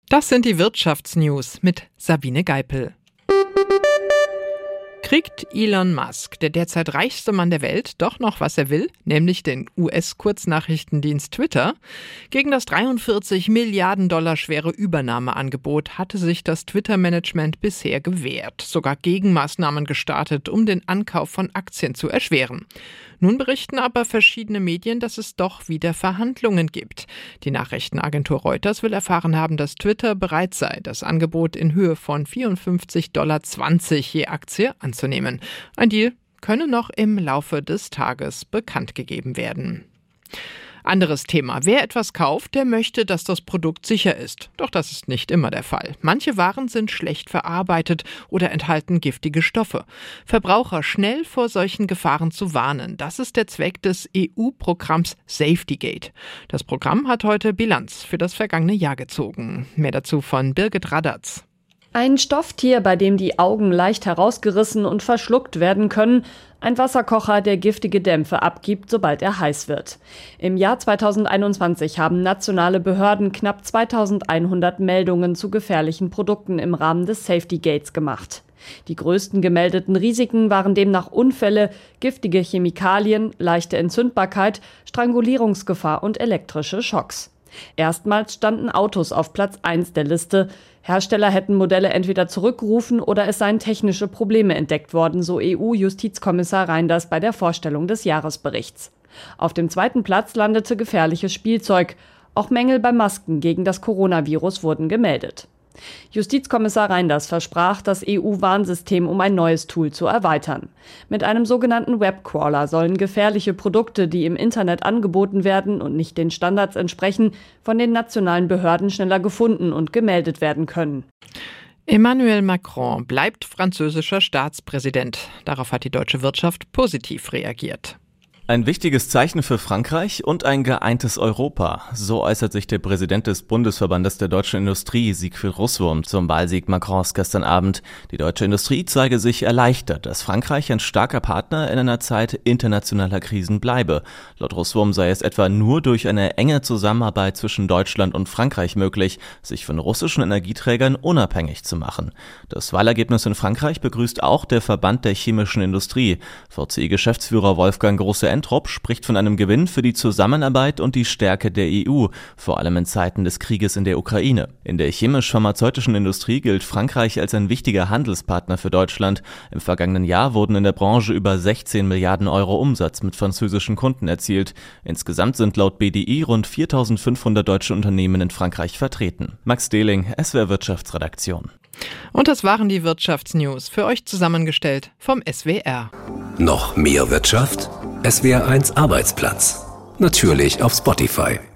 Das sind die Wirtschaftsnews mit Sabine Geipel. Kriegt Elon Musk, der derzeit reichste Mann der Welt, doch noch, was er will, nämlich den US-Kurznachrichtendienst Twitter? Gegen das 43 Milliarden Dollar schwere Übernahmeangebot hatte sich das Twitter-Management bisher gewehrt, sogar Gegenmaßnahmen gestartet, um den Ankauf von Aktien zu erschweren. Nun berichten aber verschiedene Medien, dass es doch wieder Verhandlungen gibt. Die Nachrichtenagentur Reuters will erfahren haben, dass Twitter bereit sei, das Angebot in Höhe von $54,20 je Aktie anzunehmen. Ein Deal könne noch im Laufe des Tages bekannt gegeben werden. Anderes Thema. Wer etwas kauft, der möchte, dass das Produkt sicher ist. Doch das ist nicht immer der Fall. Manche Waren sind schlecht verarbeitet oder enthalten giftige Stoffe. Verbraucher schnell vor solchen Gefahren zu warnen, das ist der Zweck des EU-Programms SafetyGate. Das Programm hat heute Bilanz für das vergangene Jahr gezogen. Mehr dazu von Birgit Radatz. Ein Stofftier, bei dem die Augen leicht herausgerissen und verschluckt werden können. Ein Wasserkocher, der giftige Dämpfe abgibt, sobald er heiß wird. Im Jahr 2021 haben nationale Behörden knapp 2100 Meldungen zu gefährlichen Produkten im Rahmen des Safety Gates gemacht. Die größten gemeldeten Risiken waren demnach Unfälle, giftige Chemikalien, leichte Entzündbarkeit, Strangulierungsgefahr und elektrische Schocks. Erstmals standen Autos auf Platz 1 der Liste. Hersteller hätten Modelle entweder zurückgerufen oder es seien technische Probleme entdeckt worden, so EU-Justizkommissar Reynders bei der Vorstellung des Jahresberichts. Auf dem zweiten Platz landete gefährliches Spielzeug. Auch Mängel bei Masken gegen das Coronavirus wurden gemeldet. Justizkommissar Reynders versprach, das EU-Warnsystem um ein neues Tool zu erweitern. Mit einem sogenannten Webcrawler sollen gefährliche Produkte, die im Internet angeboten werden und nicht den Standards entsprechen, von den nationalen Behörden schneller gefunden und gemeldet werden können. Emmanuel Macron bleibt französischer Staatspräsident. Darauf hat die deutsche Wirtschaft positiv reagiert. Ein wichtiges Zeichen für Frankreich und ein geeintes Europa. So äußert sich der Präsident des Bundesverbandes der deutschen Industrie, Siegfried Russwurm, zum Wahlsieg Macrons gestern Abend. Die deutsche Industrie zeige sich erleichtert, dass Frankreich ein starker Partner in einer Zeit internationaler Krisen bleibe. Laut Russwurm sei es etwa nur durch eine enge Zusammenarbeit zwischen Deutschland und Frankreich möglich, sich von russischen Energieträgern unabhängig zu machen. Das Wahlergebnis in Frankreich begrüßt auch der Verband der chemischen Industrie. VCI-Geschäftsführer Wolfgang Große-Entrop spricht von einem Gewinn für die Zusammenarbeit und die Stärke der EU, vor allem in Zeiten des Krieges in der Ukraine. In der chemisch-pharmazeutischen Industrie gilt Frankreich als ein wichtiger Handelspartner für Deutschland. Im vergangenen Jahr wurden in der Branche über 16 Milliarden Euro Umsatz mit französischen Kunden erzielt. Insgesamt sind laut BDI rund 4.500 deutsche Unternehmen in Frankreich vertreten. Max Dehling, SWR Wirtschaftsredaktion. Und das waren die Wirtschaftsnews, für euch zusammengestellt vom SWR. Noch mehr Wirtschaft? SWR1 Arbeitsplatz. Natürlich auf Spotify.